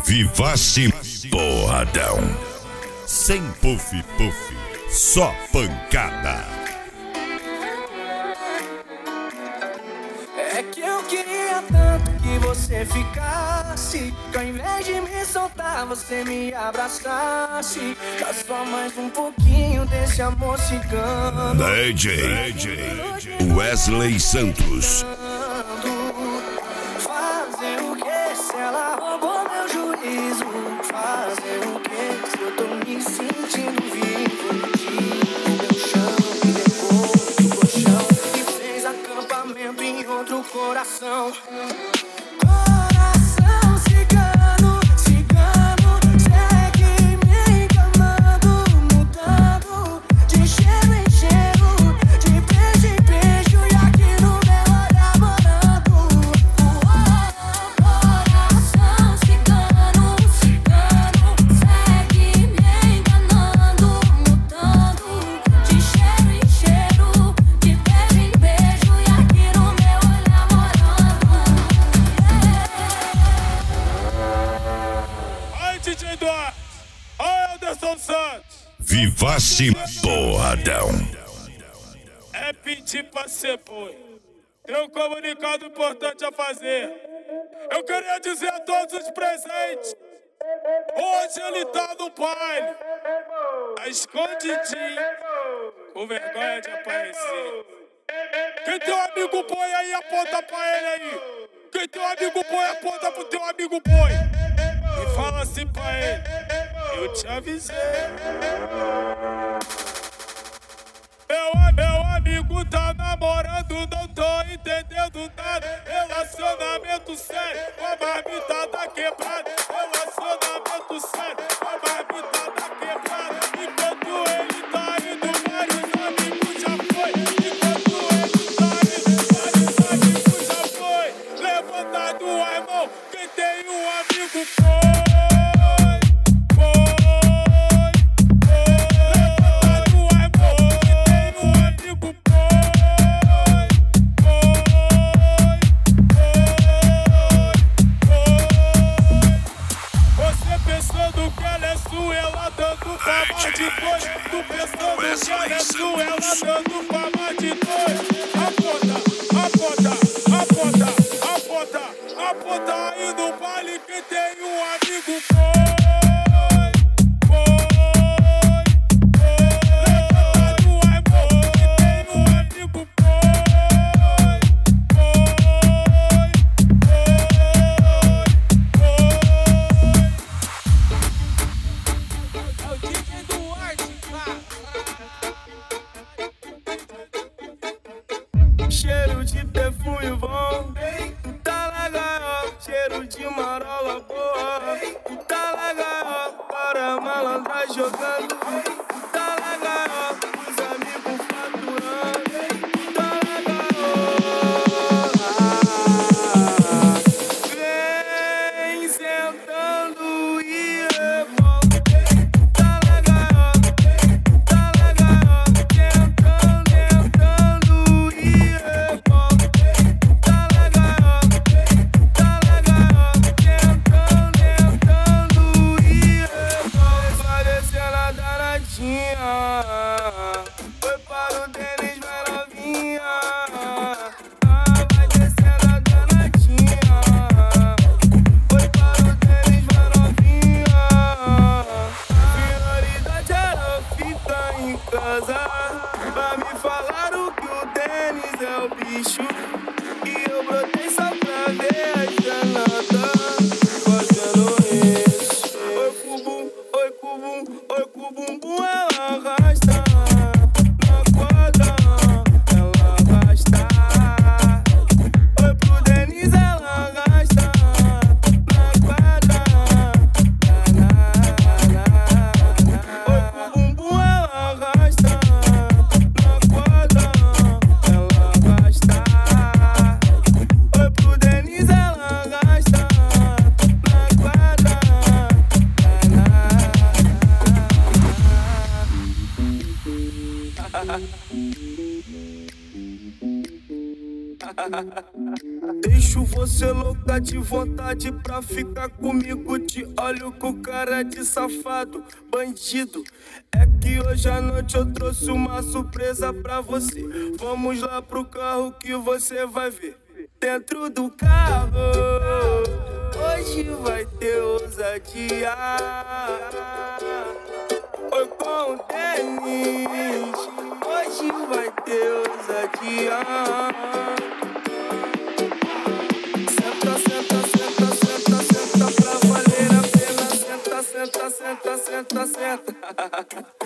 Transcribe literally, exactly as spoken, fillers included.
Vivace Porradão. Sem puff puff, só pancada. É que eu queria tanto que você ficasse, que ao invés de me soltar você me abraçasse. Dá só mais um pouquinho desse amor cigano. D J, D J Wesley Santos. Fazer o que se ela roubou meu juízo? Fazer o que se eu tô me sentindo vivo? Tira meu chão e depois do colchão e fez acampamento em outro coração. Coração cigano, cigano, segue me enganando, mudando de cheiro em cheiro, de beijo em beijo e aqui no meu olhar morando. Coração cigano, cigano, segue me enganando, mudando de cheiro em cheiro, de beijo em beijo e aqui no meu olhar morando. Aí, D J Duarte! Aí, Anderson Santos! Vivace Porradão. É pedir pra ser boi. Tem um comunicado importante a fazer. Eu queria dizer a todos os presentes: hoje ele tá no baile, tá escondidinho, com vergonha de aparecer. Quem tem um amigo boi aí, aponta pra ele aí. Quem tem um amigo boi, aponta pro teu amigo boi e fala assim pra ele: eu te avisei. Meu, meu amigo tá namorando, não tô entendendo nada. Relacionamento sério, com a marmitada quebrada. Relacionamento sério, com a marmitada quebrada. Enquanto ele tá indo, vários amigos já foi. Enquanto ele tá indo, vários amigos já foi. Levanta a mão, quem tem um amigo foi. Ela dando fama de dois. Tu pensando que ela é sua, ela dando fama de dois. Aponta, aponta, aponta, aponta, aponta aí no baile quem tem um amigo bom. Cheiro de perfume bom, tu tá legal. Cheiro de marola boa, tu tá legal. Para malandra jogando, tu tá legal. Os amigos faturando, tu tá legal. Vem sentando e revolta, tu tá legal, tu tá legal. Tentando, tentando e revolta, tu tá legal, tu tá legal. Tentando, tentando e revolta. Vai descendo a danadinha, foi para o Denis, vai novinha. Ah, vai descendo a danadinha, foi para o Denis, vai novinha. Prioridade era ficar em casa, pra me falar o que o Denis é o bicho. E eu brotei só pra ver as granadas fazendo isso. Oi cubum, oi cubum, oi cubum, ela arrasta na quadra, ela arrasta. Oi pro Denis, ela arrasta na quadra, na, na, na. Oi cubum, ela arrasta na quadra, ela arrasta. Deixo você louca de vontade pra ficar comigo. Te olho com cara de safado, bandido. É que hoje à noite eu trouxe uma surpresa pra você. Vamos lá pro carro que você vai ver. Dentro do carro, hoje vai ter ousadia. Oi com o Denis, hoje vai ter ousadia. Senta, senta, senta, senta, senta pra valer a pena. Senta, senta, senta, senta, senta.